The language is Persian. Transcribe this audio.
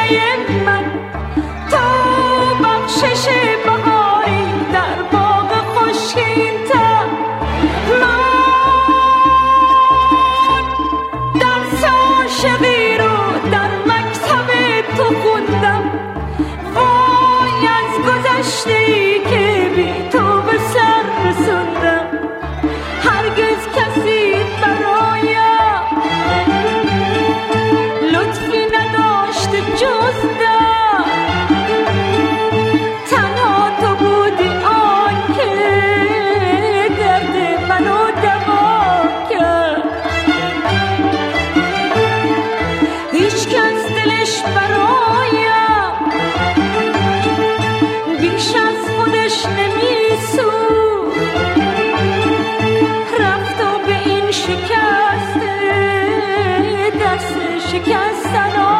من، تو بخشش بهاری در باغ خشکین تا من درس عاشقی رو در مکتب تو خوندم. وای از گذشته‌ای که بی تو به سر رسوندم. هرگز کسی برایم لطفی نداشت جز تنها تو بودی آن که درد منو دوا کرد. هیچ کس دلش برایم بیش از خودش نمیسوخت. رفت و به این شکست درس شکستن